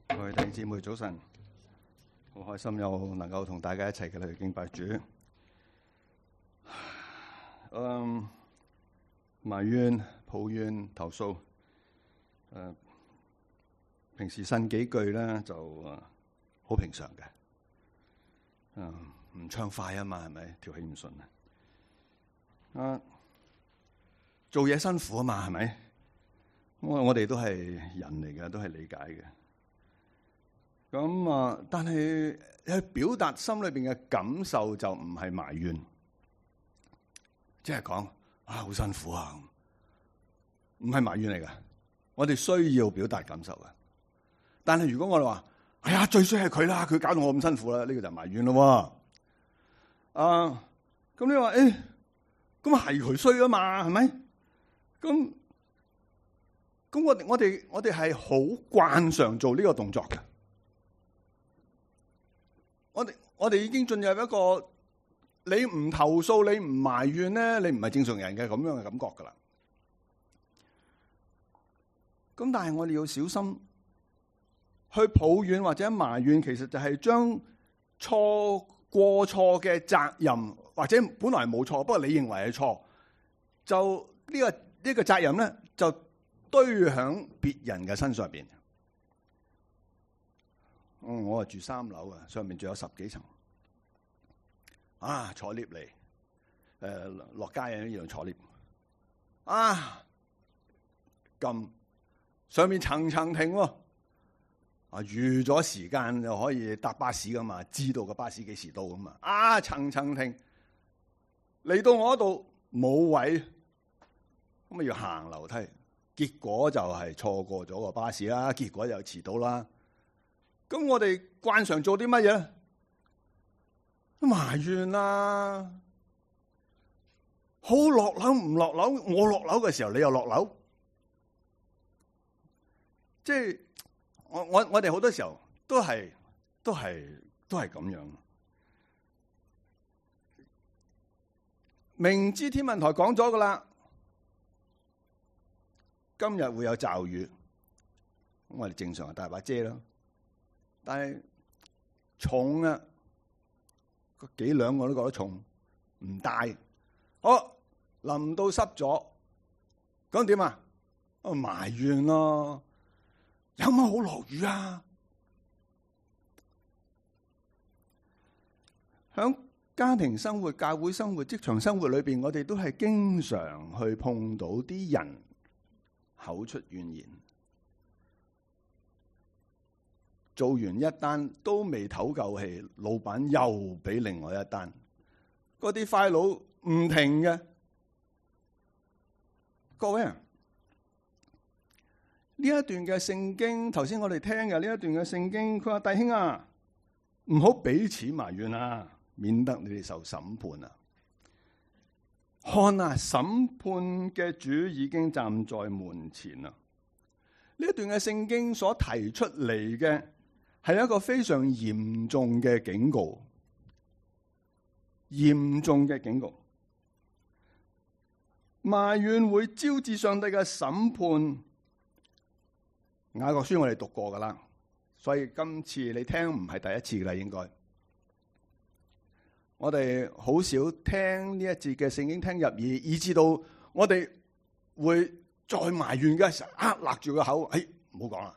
各位弟兄姊妹早晨，好開心又能夠同大家一齊嘅去敬拜主。埋怨、抱怨、投訴，平時呻幾句咧就好平常嘅。唔暢快啊嘛，係咪？條氣唔順啊！做嘢辛苦啊嘛，係咪？我哋都係人嚟嘅，都係理解嘅。咁但係去表達心裏邊嘅感受就唔係埋怨，即係講好辛苦啊，唔係埋怨嚟噶。我哋需要表達感受嘅，但係如果我哋話，哎呀，最衰係佢啦，佢搞到我咁辛苦啦，呢個就埋怨咯。咁你話咁係佢衰啊嘛，係咪？咁我哋係好慣常做呢個動作嘅。我哋已經進入一個你唔投訴、你唔埋怨咧，你唔係正常人嘅咁樣嘅感覺噶啦。咁但係我哋要小心，去抱怨或者埋怨，其實就係將過錯嘅責任，或者本來冇錯，不過你認為係錯，就呢個責任咧就堆響別人嘅身上邊。我住3樓啊，上面仲有10幾層。坐 lift 嚟，落街啊一樣坐 lift。咁上面層層停喎。預咗時間就可以搭巴士噶嘛，知道個巴士幾時到噶嘛。層層停，嚟到我嗰度冇位，咁咪要行樓梯，結果就係錯過咗個巴士啦，結果又遲到啦。咁我哋慣常做啲乜嘢？埋怨啦，好落樓唔落樓，我落樓嘅時候你又落樓，即係我哋好多時候都係咁樣。明知天文台講咗噶啦，今日會有驟雨，咁我哋正常係帶把遮啦。但係重啊，幾兩我都覺得重，唔帶。淋到濕咗，咁點啊？埋怨咯，有冇好落雨啊？響家庭生活、教會生活、職場生活裏邊，我哋都係經常去碰到啲人口出怨言。做完一單都未唞夠氣，老闆又俾另外一單，嗰啲快佬唔停嘅。各位啊，呢一段嘅聖經，頭先我哋聽嘅呢一段嘅聖經，佢話弟兄啊，唔好彼此埋怨啊，免得你哋受審判啊！看啊，審判嘅主已經站在門前啦！呢一段嘅聖經所提出嚟嘅，係一個非常嚴重嘅警告，嚴重嘅警告。埋怨會招致上帝嘅審判。雅各書我哋讀過噶啦，所以今次你聽唔係第一次噶啦，應該。我哋好少聽呢一節嘅聖經聽入耳，以至到我哋會再埋怨嘅時候，勒住個口，唔好講啦。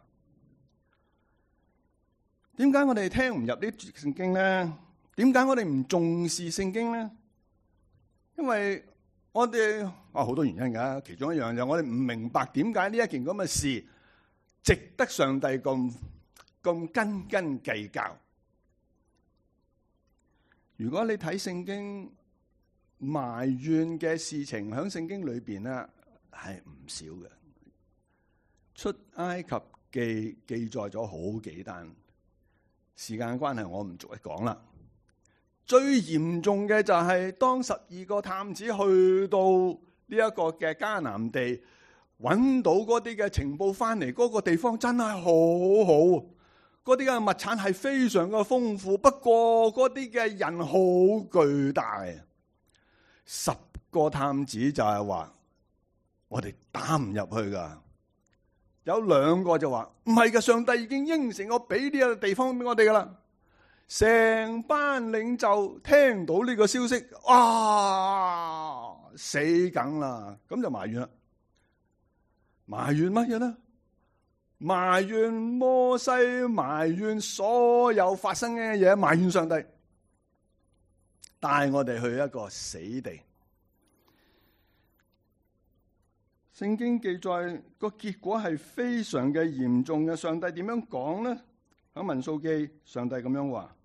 點解我哋聽唔入呢節聖經咧？點解我哋唔重視聖經咧？因為我哋好多原因噶，其中一樣就我哋唔明白點解呢一件咁嘅事值得上帝咁斤斤計較。如果你睇聖經埋怨嘅事情喺聖經裏邊咧，係唔少嘅。出埃及記載咗好幾單。時間關係，我唔逐一講啦。最嚴重嘅就係當12個探子去到呢一個嘅迦南地，揾到嗰啲嘅情報翻嚟，嗰個地方真係好好，嗰啲嘅物產係非常嘅豐富。不過嗰啲嘅人好巨大，10個探子就係話我哋打唔入去噶。 有兩個就話唔係嘅，上帝已經應承我俾呢個地方俾我哋噶啦。成班領袖聽到呢個消息，哇，死梗啦！咁就埋怨啦，埋怨乜嘢呢？埋怨摩西，埋怨所有發生嘅嘢，埋怨上帝，帶我哋去一個死地。聖經記載個結果係非常嘅嚴重嘅。上帝點樣講呢？喺民數記，上帝咁樣話：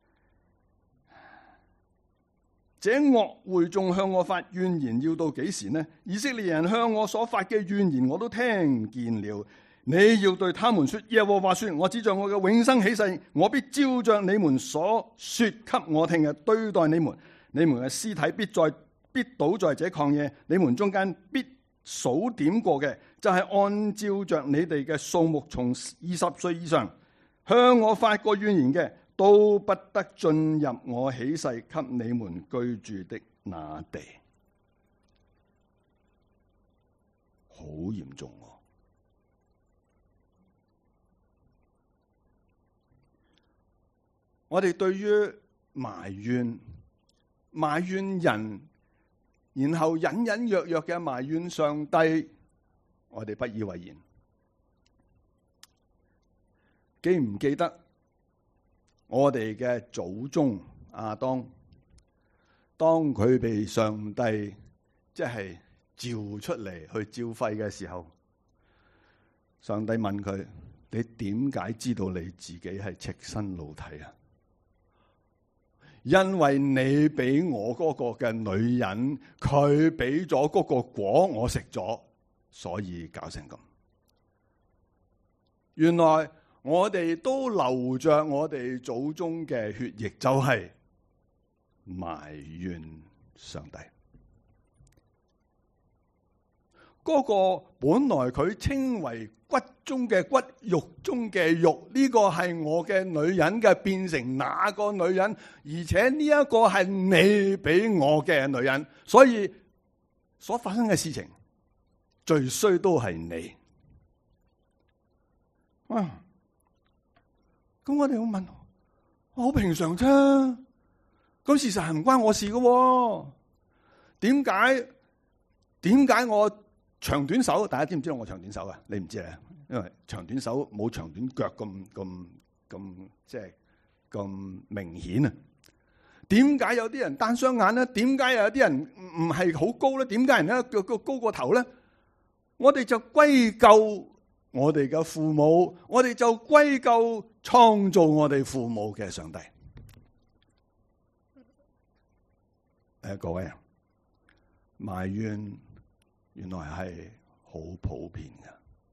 這惡會眾向我發怨言，要到幾時呢？以色列人向我所發嘅怨言，我都聽見了。你要對他們說：耶和華說，我指着我嘅永生起誓，我必照着你們所說給我聽嘅對待你們。你們嘅屍體必倒在這曠野，你們中間必數點過嘅，就係按照着你哋嘅數目，從20歲以上向我發過怨言嘅，都不得進入我起誓給你們居住的那地。好嚴重喎！我哋對於埋怨人，然後隱隱約約嘅埋怨上帝，我哋不以為然。記唔記得我哋嘅祖宗亞當，當佢被上帝即係召出嚟去召肺嘅時候，上帝問佢：你點解知道你自己係赤身露體啊？因為你俾我嗰個嘅女人，佢俾咗嗰個果我食咗，所以搞成咁。原來我哋都流着我哋祖宗嘅血液，就係埋怨上帝。嗰個本來佢稱為骨中嘅骨，肉中嘅肉，呢個係我嘅女人嘅，變成那個女人，而且呢一個係你俾我嘅女人，所以所發生嘅事情最衰都係你。啊！咁我哋會問，好平常啫，咁事實係唔關我事嘅，點解我長短手？大家知唔知道我長短手啊？你唔知啊？因為長短手冇長短腳咁即係咁明顯啊？點解有啲人單雙眼咧？點解有啲人唔係好高咧？點解人咧個高過頭咧？我哋就歸咎我哋嘅父母，我哋就歸咎創造我哋父母嘅上帝。各位啊，埋怨原來係好普遍嘅，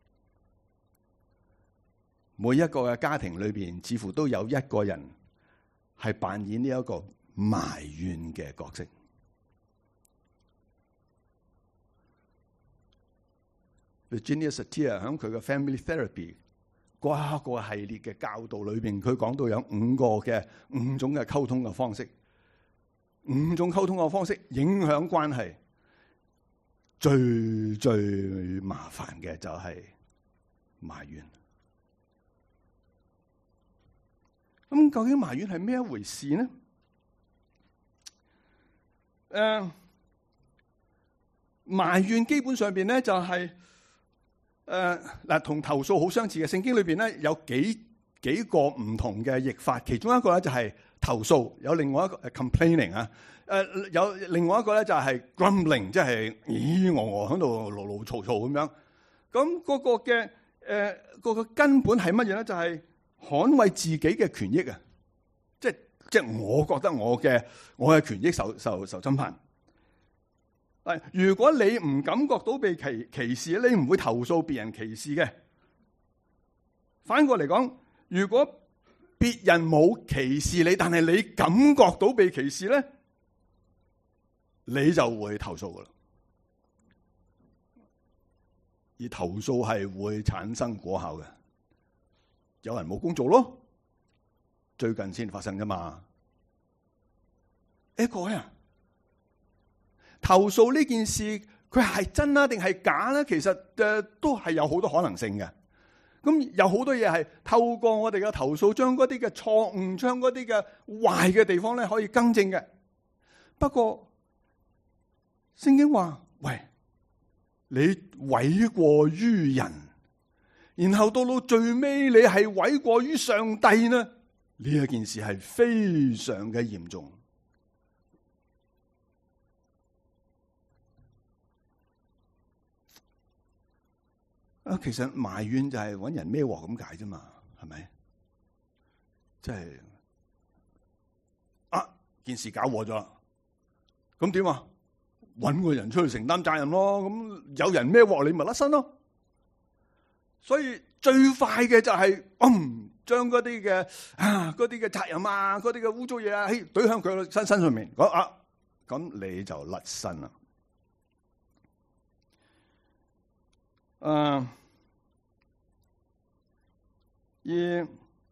每一個嘅家庭裏邊，似乎都有一個人係扮演呢一個埋怨嘅角色。Virginia Satir 喺佢嘅 Family Therapy 嗰個系列嘅教導裏邊，佢講到有五種嘅溝通嘅方式，5種溝通嘅方式影響關係。最麻煩嘅就係埋怨。咁究竟埋怨係咩一回事呢？埋怨基本上邊咧就係同投訴好相似嘅。聖經裏邊咧有幾個唔同嘅譯法，其中一個咧就係投訴，有另外一個 complaining 啊。有另外一個咧就係 grumbling， 即係我喺度嘈嘈咁樣。咁嗰個嘅嗰個根本係乜嘢咧？就係捍衛自己嘅權益啊！即係我覺得我嘅權益受侵犯。如果你唔感覺到被歧視，你唔會投訴別人歧視嘅。反過嚟講，如果別人冇歧視你，但係你感覺到被歧視咧，你就會投訴噶啦。而投訴係會產生果效嘅，有人冇工做咯，最近先發生噶嘛。各位啊，投訴呢件事佢係真啊定係假咧？其實都係有好多可能性嘅。 咁有好多嘢係透過我哋嘅投訴，將嗰啲嘅錯誤，將嗰啲嘅壞嘅地方咧可以更正嘅。不過聖經話：喂，你諉過於人，然後到最尾你係諉過於上帝呢？呢一件事係非常嘅嚴重。其實埋怨就係搵人孭鑊咁解啫嘛，係咪？即係件事搞禍咗啦，咁點啊？搵個人出去承擔責任咯。咁有人孭鑊，你咪甩身咯。所以最快嘅就係將嗰啲嘅嗰啲嘅責任啊，嗰啲嘅污糟嘢啊，懟向佢身上面。咁你就甩身啦。而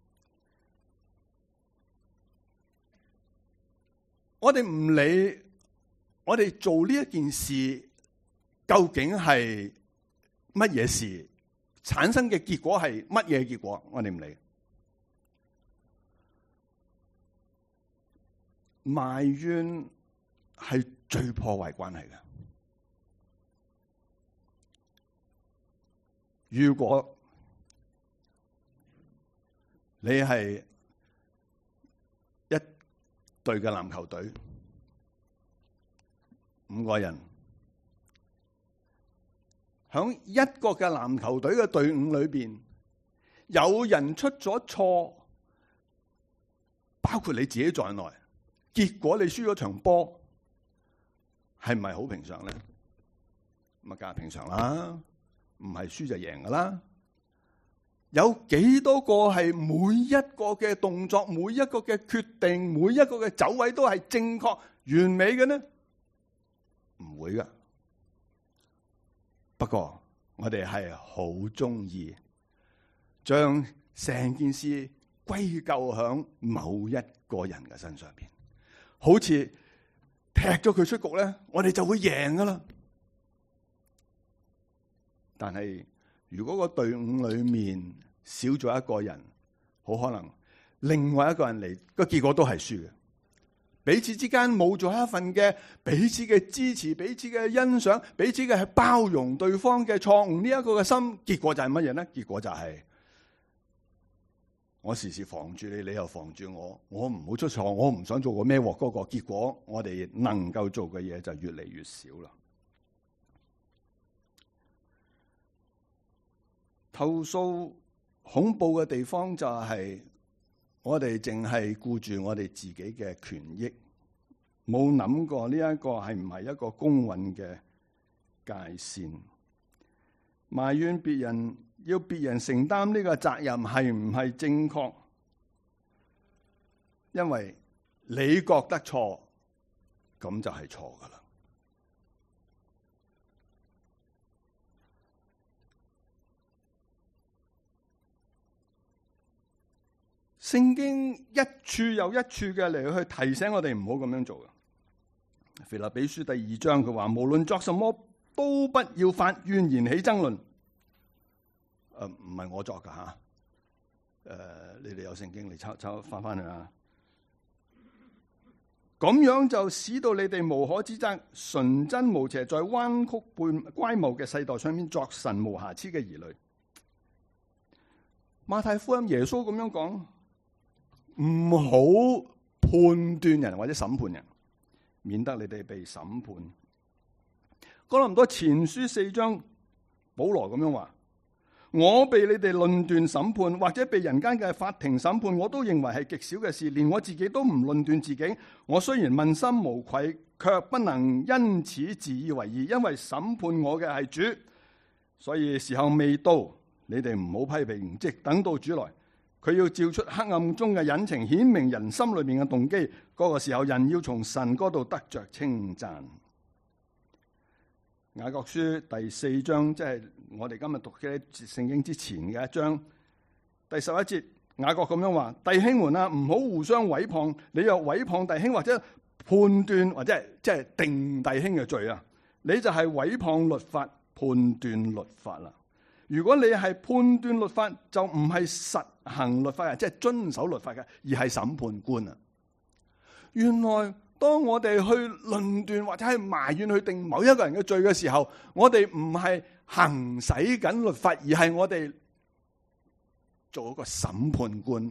我哋唔理我哋做呢一件事究竟係乜嘢事，產生嘅結果係乜嘢結果，我哋唔理。埋怨係最破壞關係嘅。如果你係一隊嘅籃球隊，5個人響一個嘅籃球隊嘅隊伍裏邊，有人出咗錯，包括你自己在內，結果你輸咗場波，係唔係好平常咧？咁梗係平常啦，唔係輸就贏噶啦。有幾多個係每一個嘅動作，每一個嘅決定，每一個嘅走位都係正確完美嘅呢？唔會噶。不過我哋係好中意將成件事歸咎響某一個人嘅身上邊，好似踢咗佢出局咧，我哋就會贏噶啦。但係如果個隊伍裏面少咗一個人，好可能另外一個人嚟，個結果都係輸嘅。彼此之間冇咗一份嘅彼此嘅支持，彼此嘅欣賞，彼此嘅係包容對方嘅錯誤，呢一個嘅心，結果就係乜嘢呢？結果就係我時時防住你，你又防住我，我唔好出錯，我唔想做個孭鑊嗰個，結果我哋能夠做嘅嘢就越嚟越少啦。投訴恐怖嘅地方就係我哋淨係顧住我哋自己嘅權益，冇諗過呢一個係唔係一個公允嘅界線。埋怨別人，要別人承擔呢個責任係唔係正確？因為你覺得錯，咁就係錯噶啦。聖經一處又一處嘅嚟去提醒我哋唔好咁樣做嘅。腓立比書第2章佢話：無論作什麼，都不要發怨言起爭論。唔係我作噶吓，你哋有聖經嚟抄翻去啊。咁樣就使到你哋無可指責，純真無邪，在彎曲乖謬嘅世代上面作神無瑕疵嘅兒女。馬太福音耶穌咁樣講。唔好判斷人或者審判人，免得你哋被審判。哥林多前書4章，保羅咁樣話：我被你哋論斷審判，或者被人間嘅法庭審判，我都認為係極小嘅事，連我自己都唔論斷自己。我雖然問心無愧，卻不能因此自以為義，因為審判我嘅係主。所以時候未到，你哋唔好批評，即等到主來。佢要照出黑暗中嘅隱情，顯明人心裏面嘅動機。嗰個時候，人要從神嗰度得着稱讚。雅各書第4章，即係我哋今日讀嘅聖經之前嘅一章，第11節，雅各咁樣話：弟兄們啊，唔好互相毀謗。你若毀謗弟兄或者判斷或者即係定弟兄嘅罪啊，你就係毀謗律法、判斷律法啦。 如果你係判斷律法，就唔係實行律法嘅，即係遵守律法嘅，而係審判官啊！原來當我哋去論斷或者係埋怨去定某一個人嘅罪嘅時候，我哋唔係行使緊律法，而係我哋做一個審判官。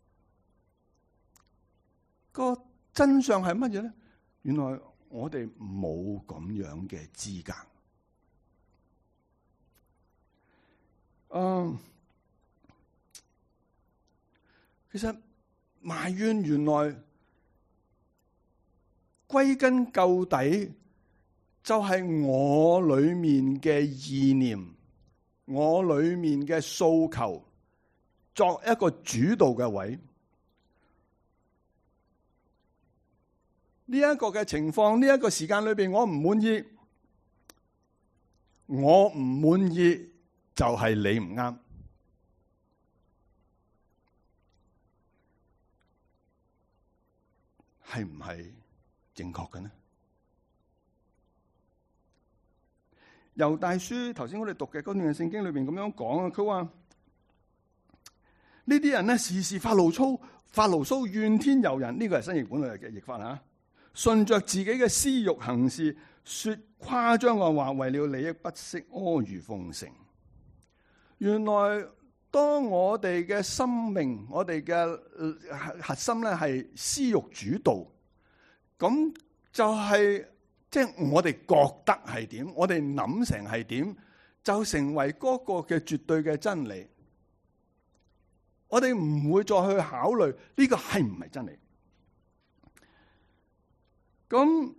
個真相係乜嘢咧？原來我哋冇咁樣嘅資格。其實埋怨原來歸根究底就係我裏面嘅意念，我裏面嘅訴求，作一個主導嘅位。呢一個嘅情況，呢一個時間裏邊，我唔滿意，我唔滿意就係你唔啱，係唔係正確嘅呢？猶大書頭先我哋讀嘅嗰段聖經裏邊咁樣講啊，佢話呢啲人呢，時時發牢騷，怨天尤人。呢個係新譯本嚟嘅譯法吓，順着自己嘅私欲行事，說誇張嘅話，為了利益不惜阿諛奉承。原來當我哋嘅生命，我哋嘅核心咧係私欲主導，咁就係即係我哋覺得係點，我哋諗成係點，就成為嗰個嘅絕對嘅真理。我哋唔會再去考慮呢個係唔係真理。咁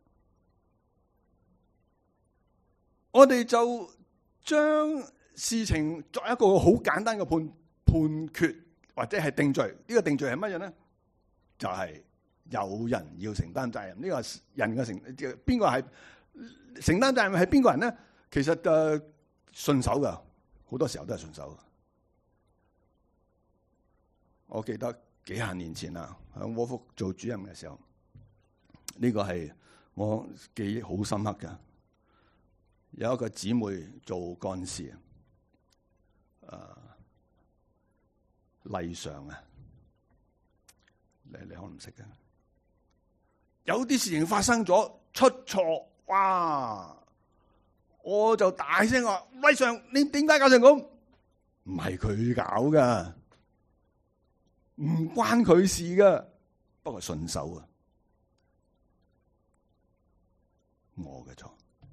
我哋就將事情作一個好簡單嘅判決或者係定罪。呢個定罪係乜嘢咧？就係有人要承擔責任。呢個人嘅邊個係承擔責任係邊個人咧？其實順手噶，好多時候都係順手。我記得幾廿年前啦，喺窩福做主任嘅時候，呢個係我記憶好深刻嘅。有一個姊妹做幹事，麗尚啊，你可能唔識嘅。有啲事情發生咗出錯，哇！我就大聲話：麗尚，你點解搞成咁？唔係佢搞噶，唔關佢事噶，不過順手啊，我嘅錯。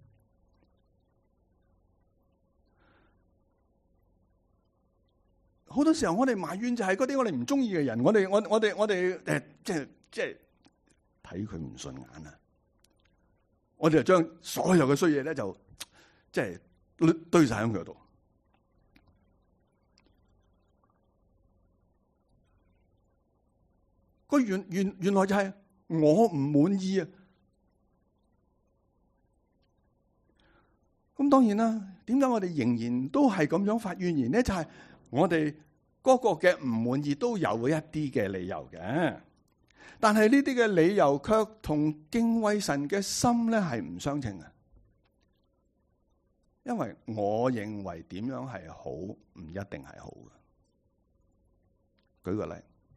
好多時候我哋埋怨就係嗰啲我哋唔中意嘅人，我哋即係睇佢唔順眼啊！我哋就將所有嘅衰嘢咧就即係堆晒喺佢度。個原來就係我唔滿意啊！咁當然啦，點解我哋仍然都係咁樣發怨言咧？就係我哋嗰個嘅唔滿意都有一啲嘅理由嘅，但係呢啲嘅理由卻同敬畏神嘅心咧係唔相稱嘅。因為我認為點樣係好，唔一定係好嘅。舉個例，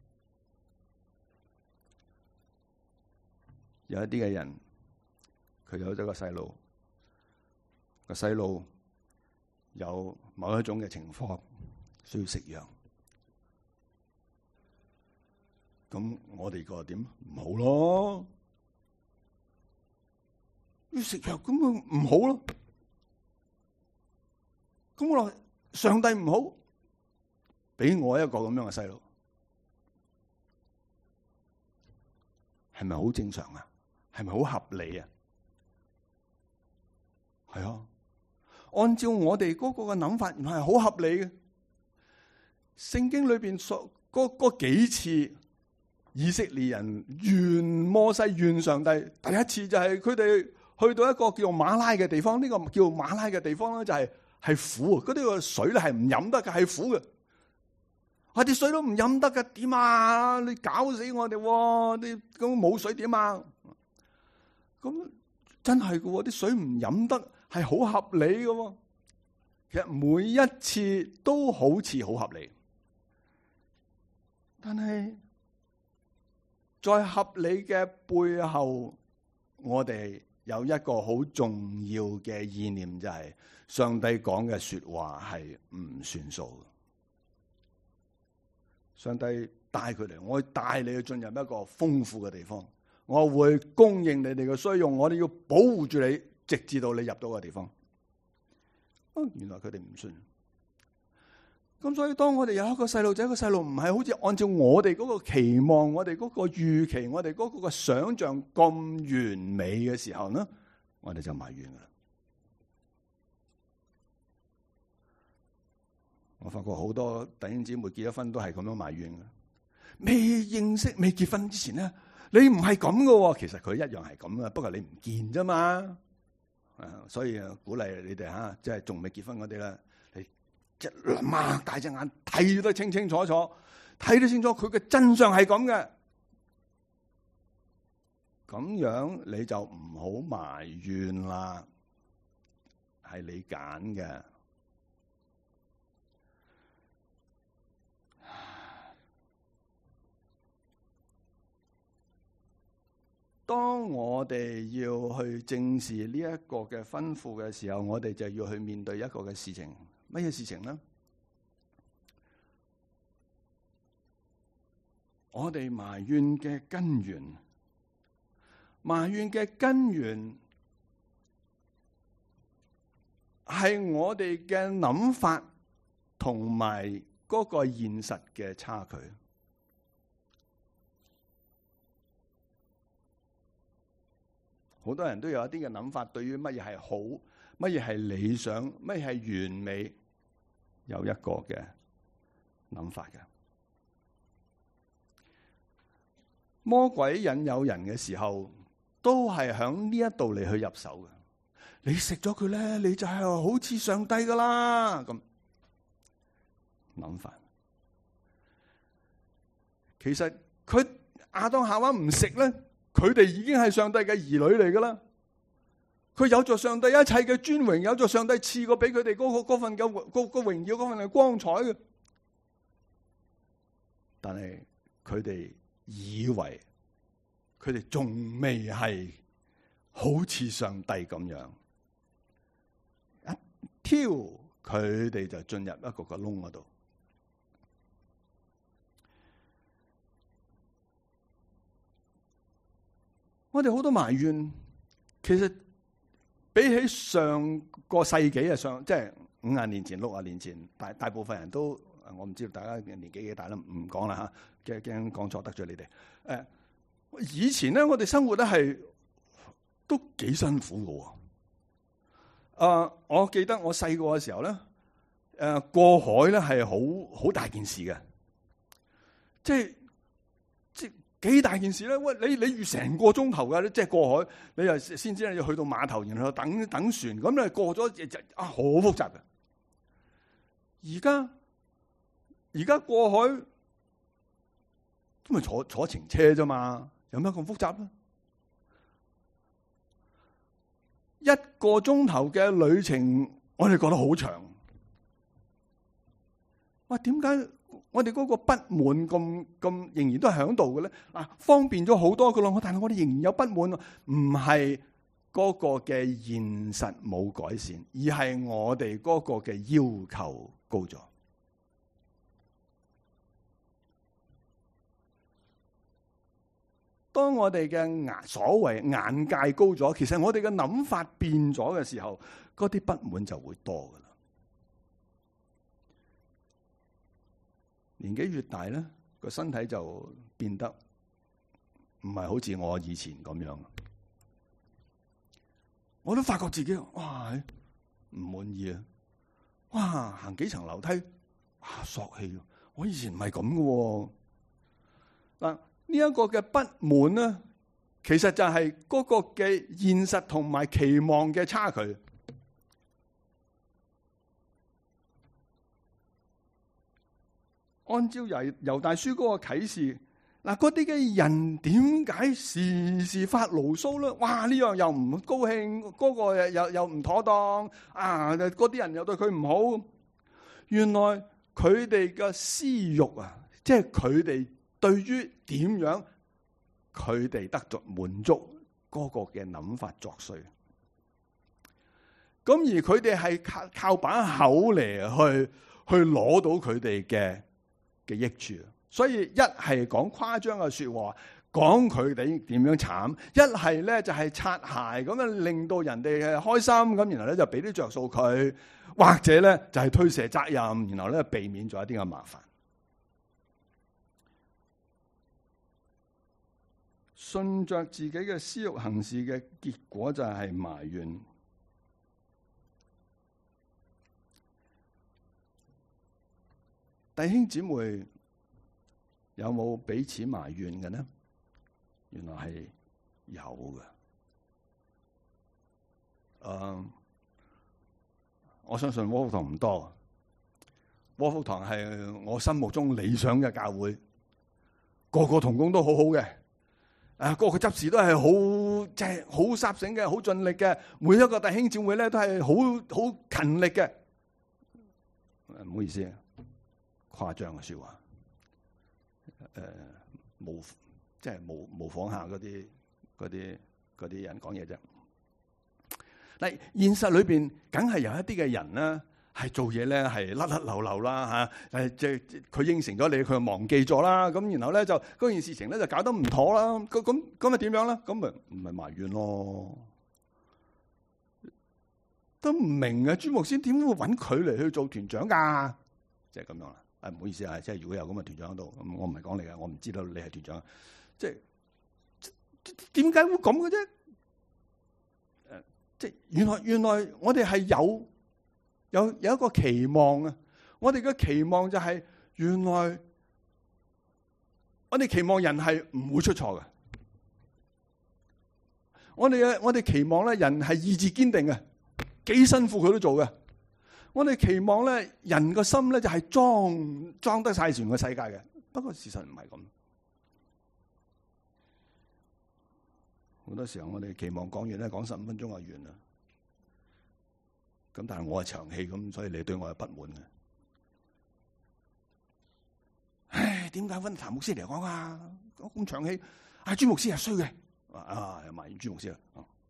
有一啲嘅人，佢有咗個細路，個細路有某一種嘅情況需要食藥，咁我哋個點唔好咯？要食藥咁咪唔好咯？咁我話上帝唔好俾我一個咁樣嘅細路，係咪好正常啊？係咪好合理啊？係啊，按照我哋嗰個嘅諗法，原來係好合理嘅。聖經裏邊嗰幾次以色列人怨摩西怨上帝，第一次就係佢哋去到一個叫馬拉嘅地方，呢個叫馬拉嘅地方咧就係苦，嗰啲個水咧係唔飲得嘅，係苦嘅。啲水都唔飲得嘅，點啊？你搞死我哋喎！你咁冇水點啊？咁真係嘅喎，啲水唔飲得係好合理嘅喎。 其實每一次都好似好合理，但係在合理嘅背後，我哋有一個好重要嘅意念，就係上帝講嘅說話係唔算數。上帝帶佢嚟，我會帶你去進入一個豐富嘅地方，我會供應你哋嘅需用，我哋要保護住你，直至到你入到個地方。原來佢哋唔信。咁所以當我哋有一個細路仔，個細路唔係好似按照我哋嗰個期望，我哋嗰個預期，我哋嗰個想象咁完美嘅時候呢，我哋就埋怨噶啦。我發覺好多弟兄姊妹結咗婚都係咁樣埋怨嘅。未認識、未結婚之前咧，你唔係咁噶，其實佢一樣係咁噶，不過你唔見啫嘛。所以鼓勵你哋吓，即係仲未結婚嗰啲咧，你即係擘大隻眼睇得清清楚楚，睇得清楚佢嘅真相係咁嘅，咁樣你就唔好埋怨啦，係你揀嘅。當我哋要去正視呢一個嘅吩咐嘅時候，我哋就要去面對一個嘅事情。乜嘢事情呢？我哋埋怨嘅根源，埋怨嘅根源係我哋嘅諗法同埋嗰個現實嘅差距。好多人都有一啲嘅諗法，對於乜嘢係好，乜嘢係理想，乜嘢係完美，有一個嘅諗法嘅。魔鬼引誘人嘅時候，都係響呢一度嚟去入手嘅。你食咗佢咧，你就係好似上帝噶啦，咁諗法。其實佢亞當夏娃唔食咧，佢哋已經係上帝嘅兒女嚟噶啦，佢有着上帝一切嘅尊榮，有着上帝賜過俾佢哋嗰份嘅個榮耀，嗰份嘅光彩嘅。但係佢哋以為佢哋仲未係好似上帝咁樣，一挑佢哋就進入一個個窿嗰度。我哋好多埋怨，其實比起上個世紀啊，即係50年前、60年前，大部分人都，我唔知道大家年紀幾大啦，唔講啦吓，驚講錯得罪你哋。以前咧，我哋生活咧係都幾辛苦嘅。我記得我細個嘅時候咧，過海咧係好大件事嘅，即係幾大件事咧？喂，你要成個鐘頭㗎，即係過海，你又先知要去到碼頭，然後等船，咁你過咗好複雜嘅。而家過海都咪坐程車啫嘛，有咩咁複雜咧？一個鐘頭嘅旅程，我哋覺得好長。哇，點解我哋嗰個不滿咁仍然都係喺度嘅咧？嗱，方便咗好多嘅咯，但係我哋仍然有不滿，唔係嗰個嘅現實冇改善，而係我哋嗰個嘅要求高咗。當我哋嘅所謂眼界高咗，其實我哋嘅諗法變咗嘅時候，嗰啲不滿就會多噶啦。年紀越大咧，個身體就變得唔係好似我以前咁樣。我都發覺自己哇唔滿意啊！哇，行幾層樓梯索氣，我以前唔係咁嘅。嗱，呢一個嘅不滿咧，其實就係嗰個嘅現實同埋期望嘅差距。按照猶大書嗰個啟示， 嗱，嗰啲嘅人點解時時發牢騷咧？哇！呢樣又唔高興，嗰個又唔妥當啊！嗰啲人又對佢唔好。原來佢哋嘅私欲啊，即係佢哋對於點樣佢哋得着滿足嗰個嘅諗法作祟。咁而佢哋係靠把口嚟去攞到佢哋嘅益處。所以一係講誇張嘅說話，講佢哋點樣慘；一係咧就係擦鞋咁樣，令到人哋係開心咁，然後咧就俾啲着數佢，或者咧就係推卸責任，然後咧避免咗一啲嘅麻煩。順着自己嘅私欲行事嘅結果就係埋怨。弟兄姊妹，有冇彼此埋怨嘅呢？原來係有嘅。我相信窩福堂唔多。窩福堂係我心目中理想嘅教會，個個同工都好好嘅，個個執事都係好即係好霎醒嘅，好盡力嘅。每一個弟兄姊妹咧都係好勤力嘅。唔好意思，誇張嘅說話。即係模仿下嗰啲人講嘢啫。嗱，現實裏邊梗係有一啲嘅人咧，係做嘢咧係甩甩漏漏啦吓，即係佢應承咗你，佢又忘記咗啦，咁然後咧就嗰件事情咧就搞得唔妥啦，咁咪點樣咧？咁咪唔係埋怨咯，都唔明啊！朱牧師點會揾佢嚟去做團長噶？即係咁樣啦。唔好意思啊，即係如果有咁嘅團長喺度，我唔係講你嘅，我唔知道你係團長。即係點解會咁嘅啫？即係原來我哋係有一個期望啊！我哋嘅期望就係原來我哋期望人係唔會出錯嘅。我哋期望咧人係意志堅定嘅，幾辛苦佢都做嘅。我哋期望咧，人個心咧就係裝得晒全個世界嘅。不過事實唔係咁。好多時候我哋期望講完咧，講15分鐘就完啦。咁但係我係長氣咁，所以你對我係不滿嘅。唉，點解揾譚牧師嚟講啊？咁長氣，朱牧師係衰嘅。又埋怨朱牧師啦。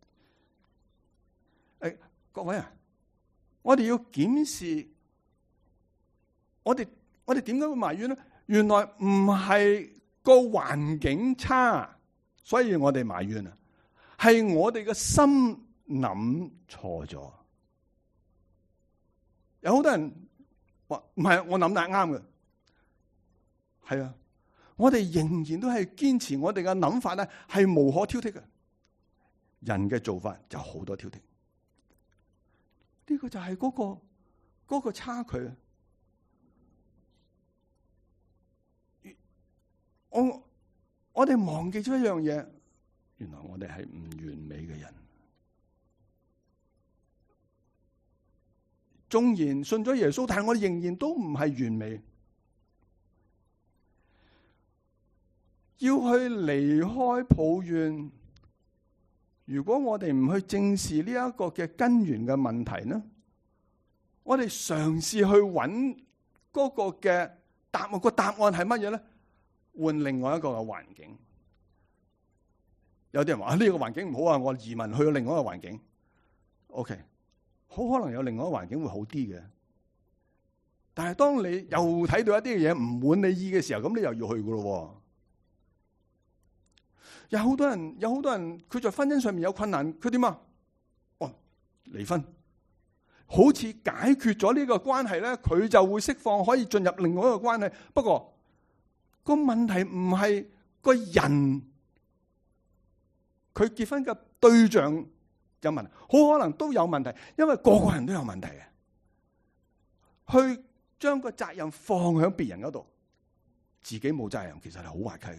各位啊！我哋要檢視，我哋點解會埋怨咧？原來唔係個環境差，所以我哋埋怨啊，係我哋嘅心諗錯咗。有好多人話唔係，我諗得啱嘅，係啊，我哋仍然都係堅持我哋嘅諗法咧，係無可挑剔嘅。人嘅做法就好多挑剔。呢個就係嗰個差距啊！我哋忘記咗一樣嘢，原來我哋係唔完美嘅人。縱然信咗耶穌，但係我哋仍然都唔係完美。要去離開抱怨。如果我哋唔去正視呢一個嘅根源嘅問題呢，我哋嘗試去揾嗰個嘅答案，個答案係乜嘢咧？換另外一個嘅環境。有啲人話呢個環境唔好啊，我移民去到另外一個環境。OK， 好可能有另外一個環境會好啲嘅。但係當你又睇到一啲嘢唔滿你意嘅時候，咁你又要去噶咯。有好多人，佢在婚姻上面有困難，佢點啊？離婚，好似解決咗呢個關係咧，佢就會釋放，可以進入另外一個關係。不過個問題唔係個人，佢結婚嘅對象有問題，好可能都有問題，因為個個人都有問題嘅。去將個責任放喺別人嗰度，自己冇責任，其實係好滑稽嘅。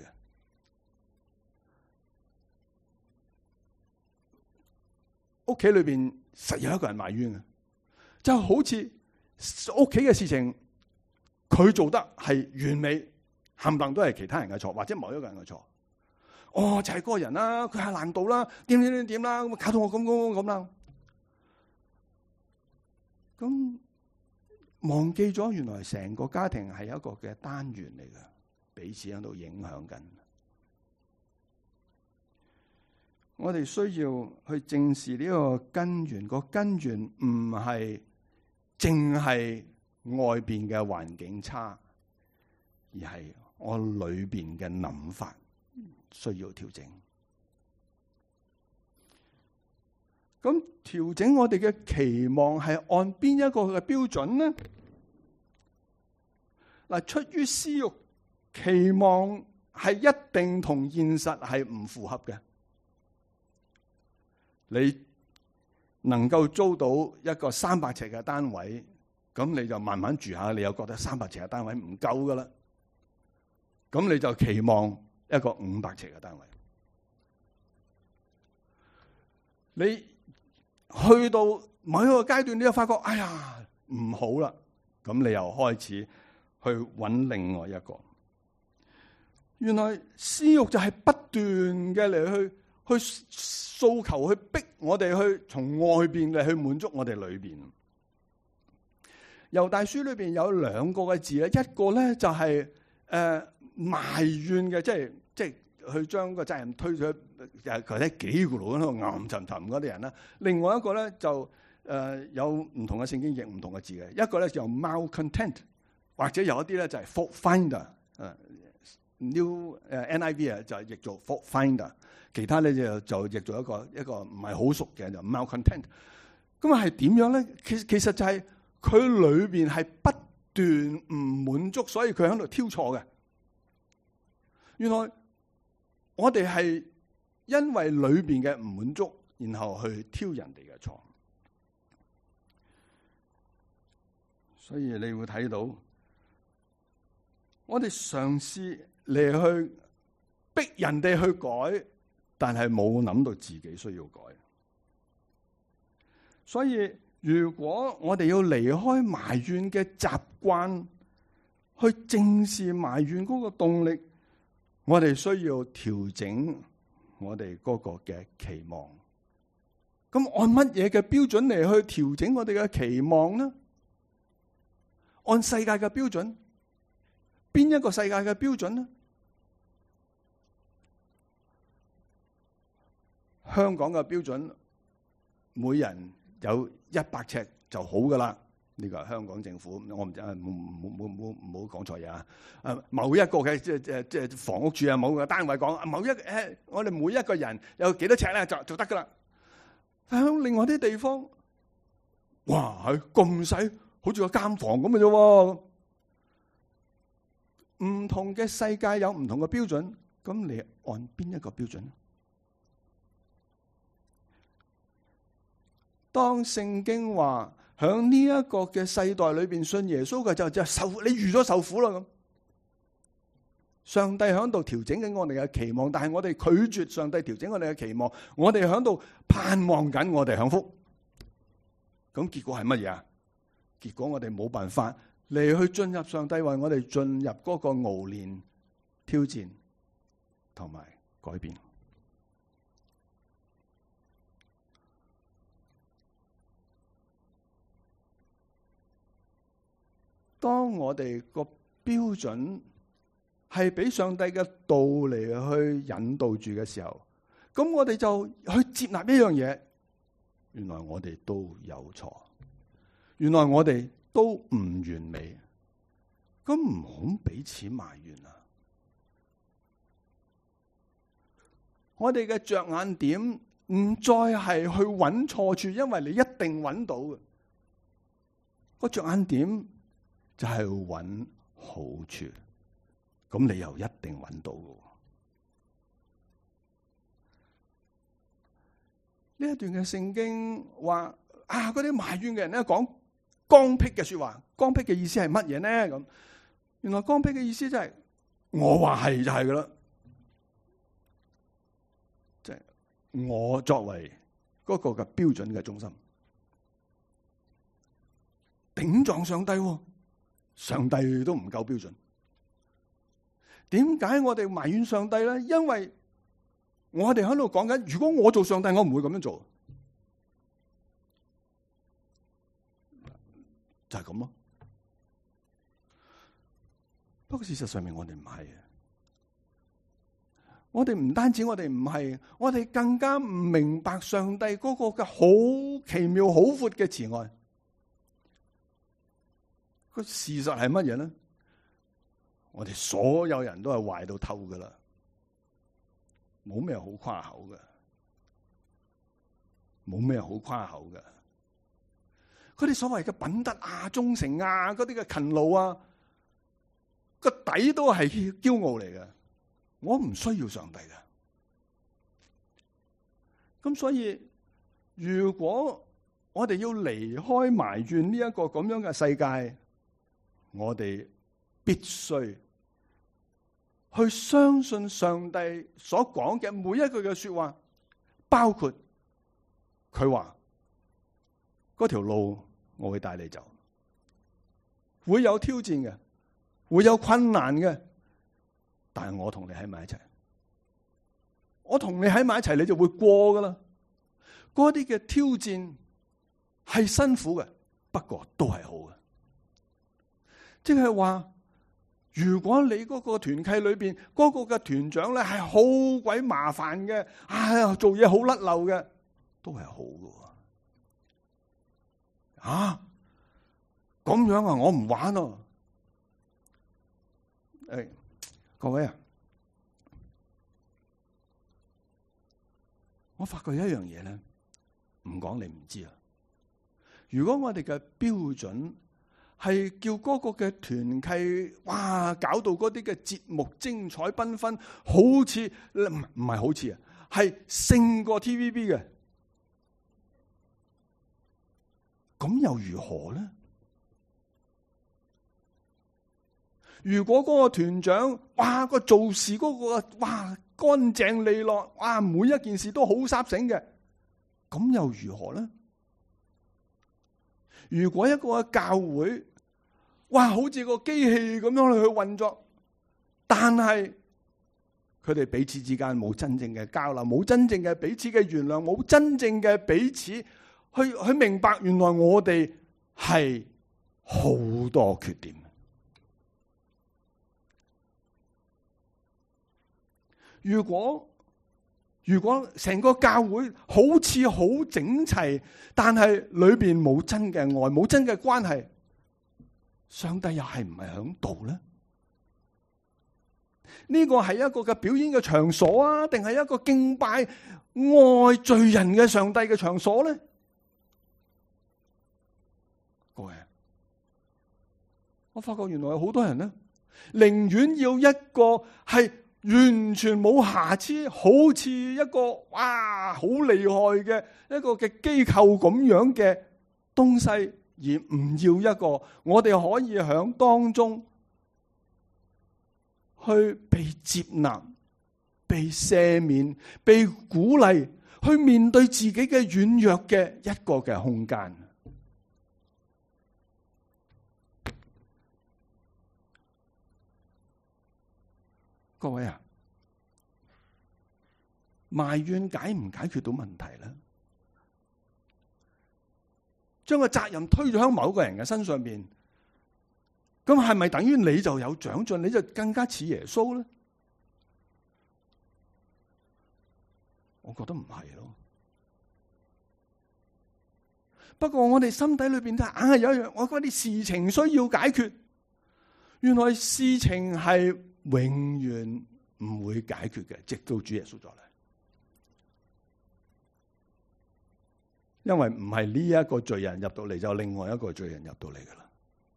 屋企裏邊實有一個人埋怨嘅，就好似屋企嘅事情佢做得係完美， 冚唪唥都係其他人嘅錯，或者某一個人嘅錯。哦，就係嗰個人啦，佢係難度啦，點啦，咁搞到我咁啦。咁忘記咗原來成個家庭係一個嘅單元嚟嘅，彼此喺度影響緊。我哋需要去正視呢個根源，個根源唔係淨係外邊嘅環境差，而係我裏邊嘅諗法需要調整。咁調整我哋嘅期望係按邊一個嘅標準呢？嗱，出於私欲，期望係一定同現實係唔符合嘅。你能夠租到一個300尺嘅單位，咁你就慢慢住下，你又覺得300尺嘅單位唔夠噶啦，咁你就期望一個500尺嘅單位。你去到某一個階段，你就發覺，哎呀，唔好啦，咁你又開始去揾另外一個。原來私欲就係不斷嘅嚟去訴求，去逼我哋去從外邊嚟去滿足我哋裏邊。猶大書裏邊有2個嘅字咧，一個咧就係埋怨嘅，即係去將個責任推咗佢哋幾個佬喺度暗沉沉嗰啲人啦。另外一個咧就有唔同嘅聖經譯唔同嘅字嘅，一個咧就 malcontent， 或者有一啲咧就係 fault finder，New NIV 啊就係譯做 fault finder。其他咧就譯做一個唔係好熟嘅就 malcontent。咁啊係點樣咧？其實就係佢裏邊係不斷唔滿足，所以佢喺度挑錯嘅。原來我哋係因為裏邊嘅唔滿足，然後去挑人哋嘅錯。所以你會睇到，我哋嘗試嚟去逼人哋去改，但係冇諗到自己需要改。所以如果我哋要離開埋怨嘅習慣，去正視埋怨嗰個動力，我哋需要調整我哋嗰個嘅期望。咁按乜嘢嘅標準嚟去調整我哋嘅期望呢？按世界嘅標準，邊一個世界嘅標準呢？香港嘅標準，每人有100尺就好噶啦。呢個係香港政府，我唔知，唔好講錯嘢啊！某一個嘅即係房屋署啊，某個單位講，我哋每一個人有幾多尺咧就得噶啦。但喺另外啲地方，哇，係咁細，好似個監房咁嘅啫。唔同嘅世界有唔同嘅標準，咁你按邊一個標準？當聖經話響呢一個嘅世代裏邊信耶穌嘅就受，你預咗受苦啦咁。上帝響度調整緊我哋嘅期望，但係我哋拒絕上帝調整我哋嘅期望，我哋響度盼望緊我哋享福。咁結果係乜嘢啊？結果我哋冇辦法嚟去進入上帝為我哋進入嗰個熬煉、挑戰同埋改變。當我哋個標準係俾上帝嘅道嚟去引導住嘅時候，咁我哋就去接納一樣嘢。原來我哋都有錯，原來我哋都唔完美，咁唔好彼此埋怨啊！我哋嘅着眼點唔再係去揾錯處，因為你一定揾到嘅。個着眼點就係揾好處，咁你又一定揾到嘅。呢一段嘅聖經話啊，嗰啲埋怨嘅人咧講剛愎嘅說話，剛愎嘅意思係乜嘢呢？咁原來剛愎嘅意思就係我話係就係噶啦，即係我作為嗰個嘅標準嘅中心，頂撞上帝。上帝都唔夠標準， 點解我哋埋怨上帝咧？因為我哋喺度講緊，如果我做上帝，我唔會咁樣做，就係咁咯。不過事實上面我哋唔係啊，我哋唔單止我哋唔係，我哋更加唔明白上帝嗰個嘅好奇妙、好闊嘅慈愛。個事實係乜嘢咧？我哋所有人都係壞到透噶啦，冇咩好誇口嘅，冇咩好誇口嘅。佢哋所謂嘅品德啊、忠誠啊、嗰啲嘅勤勞啊，個底都係驕傲嚟嘅。我唔需要上帝嘅。咁所以，如果我哋要離開埋怨呢一個咁樣嘅世界，我哋必須去相信上帝所講嘅每一句嘅說話，包括佢話嗰條路我會帶你走，會有挑戰嘅，會有困難嘅，但係我同你喺埋一齊，我同你喺埋一齊，你就會過噶啦。嗰啲嘅挑戰係辛苦嘅，不過都係好嘅。即係話，如果你嗰個團契裏邊嗰個嘅團長咧係好鬼麻煩嘅，做嘢好甩漏嘅，都係好嘅。咁樣啊，我唔玩咯。各位啊，我發覺一樣嘢咧，唔講你唔知啊。如果我哋嘅標準係叫嗰個嘅團契，搞到嗰啲嘅節目精彩繽紛，好似唔係好似啊，係勝過 TVB 嘅，咁又如何咧？如果嗰個團長，個做事嗰個乾淨利落，每一件事都好煞醒嘅，咁又如何咧？如果一個教會，好似個機器咁樣去運作，但係佢哋彼此之間冇真正嘅交流，冇真正嘅彼此嘅原諒，冇真正嘅彼此去明白，原來我哋係好多缺點。如果成個教會好似好整齊，但係裏邊冇真嘅愛，冇真嘅關係，上帝又係唔係響度咧？呢個係一個嘅表演嘅場所啊，定係一個敬拜愛罪人嘅上帝嘅場所咧？各位，我發覺原來有好多人咧，寧願要一個係完全冇瑕疵，好似一個好厲害嘅一個嘅機構咁樣嘅東西，而唔要一個我哋可以響當中去被接納、被赦免、被鼓勵，去面對自己嘅軟弱嘅一個嘅空間。各位啊，埋怨解唔解決到問題咧？將個責任推咗喺某個人嘅身上邊，咁係咪等於你就有長進，你就更加似耶穌咧？我覺得唔係咯。不過我哋心底裏邊都係有一樣，我覺得啲事情需要解決。原來事情係永遠唔會解決嘅，直到主耶穌再嚟。因為唔係呢一個罪人入到嚟，就另外一個罪人入到嚟噶啦。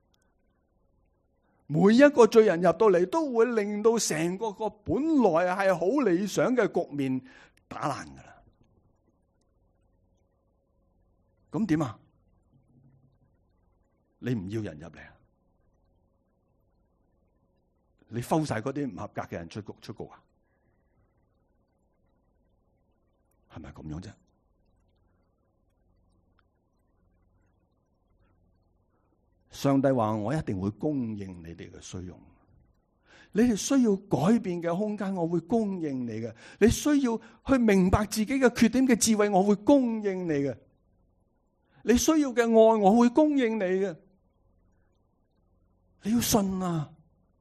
每一個罪人入到嚟，都會令到成個本來係好理想嘅局面打爛噶啦。咁點啊？你唔要人入嚟啊？你摟晒嗰啲唔合格嘅人出局啊？係咪咁樣啫？上帝話：我一定會供應你哋嘅需用。 你哋需要改變嘅空間，我會供應你嘅。你需要去明白自己嘅缺點嘅智慧，我會供應你嘅。你需要嘅愛，我會供應你嘅。你要信啊！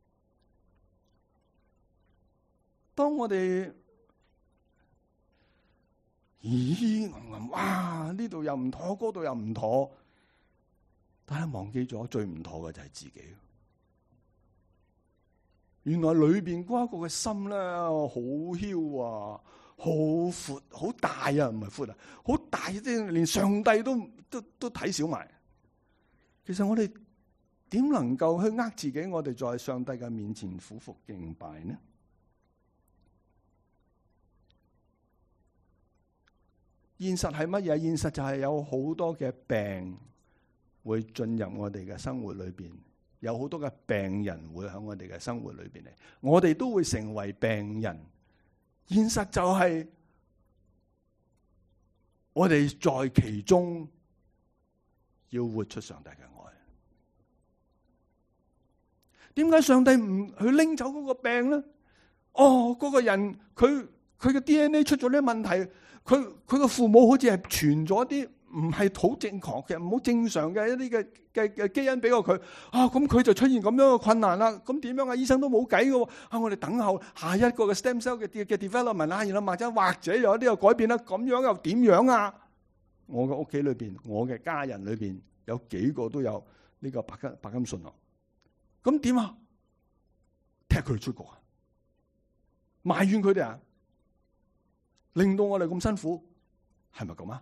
當我哋哇，呢度又唔妥，嗰度又唔妥，但係忘記咗最唔妥嘅就係自己。原來裏邊嗰一個嘅心咧，好囂啊，好闊，好大啊，唔係闊啊，好大，即係連上帝都睇小埋。其實我哋點能夠去呃自己？我哋在上帝嘅面前俯伏敬拜呢？現實係乜嘢？現實就係有好多嘅病會進入我哋嘅生活裏邊，有好多嘅病人會喺我哋嘅生活裏邊嚟，我哋都會成為病人。現實就係我哋在其中要活出上帝嘅愛。點解上帝唔去拎走嗰個病咧？哦，嗰個人佢嘅 DNA 出咗啲問題。佢個父母好似係傳咗啲唔係好正確嘅、唔好正常嘅一啲嘅基因俾過佢啊，咁佢就出現咁樣嘅困難啦。咁點樣啊？醫生都冇計嘅啊！我哋等候下一個嘅 stem cell 嘅 development 啊，然後或者有一啲嘅改變啦。咁樣又點樣啊？我嘅屋企裏邊，我嘅家人裏邊有幾個都有呢個白金遜咯。咁點啊？踢佢哋出局啊？埋怨佢哋啊？令到我哋咁辛苦，係咪咁啊？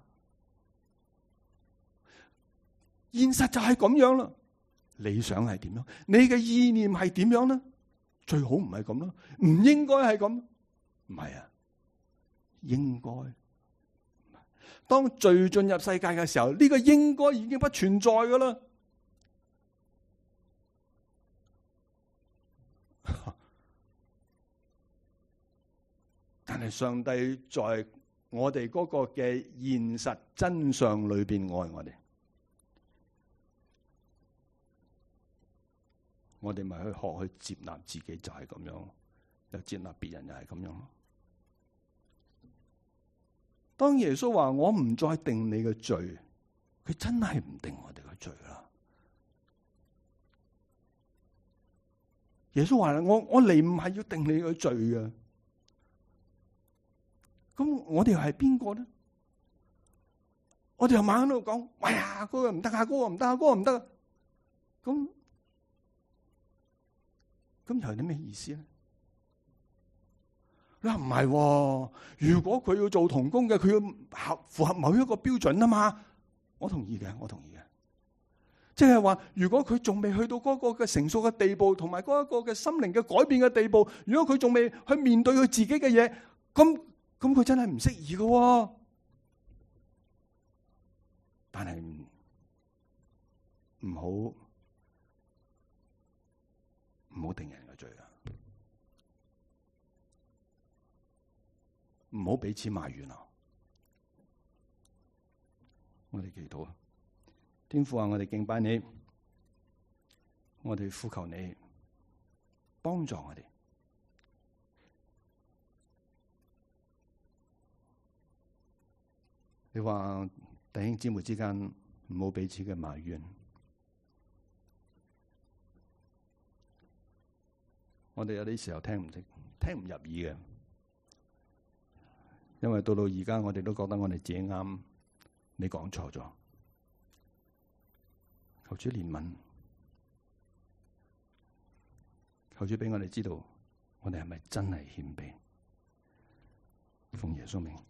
現實就係咁樣啦。理想係點樣？你嘅意念係點樣呢？最好唔係咁咯，唔應該係咁。唔係啊，應該。當罪進入世界嘅時候，呢個應該已經不存在噶啦。但係上帝在我哋嗰個嘅現實真相裏邊愛我哋，我哋咪去學去接納自己，就係咁樣，又接納別人又係咁樣咯。當耶穌話我唔再定你嘅罪，佢真係唔定我哋嘅罪啦。耶穌話我嚟唔係要定你嘅罪嘅。咁我哋又係邊個咧？我哋又猛喺度講，哎呀，嗰個唔得啊，嗰個唔得啊，嗰個唔得啊。咁又係啲咩意思咧？你話唔係，如果佢要做童工嘅，佢要符合某一個標準啊嘛。我同意嘅，我同意嘅。即係話，如果佢仲未去到嗰個嘅成熟嘅地步，同埋嗰一個嘅心靈嘅改變嘅地步，如果佢仲未去面對佢自己嘅嘢，咁佢真係唔適宜嘅。但係唔好定人嘅罪啊！唔好彼此埋怨啊！我哋祈禱啊！天父啊，我哋敬拜你，我哋呼求你幫助我哋。你話弟兄姊妹之間唔好彼此嘅埋怨。我哋有啲時候聽唔入耳嘅，因為到而家我哋都覺得我哋自己啱，你講錯咗。求主憐憫，求主俾我哋知道，我哋係咪真係謙卑？奉耶穌名。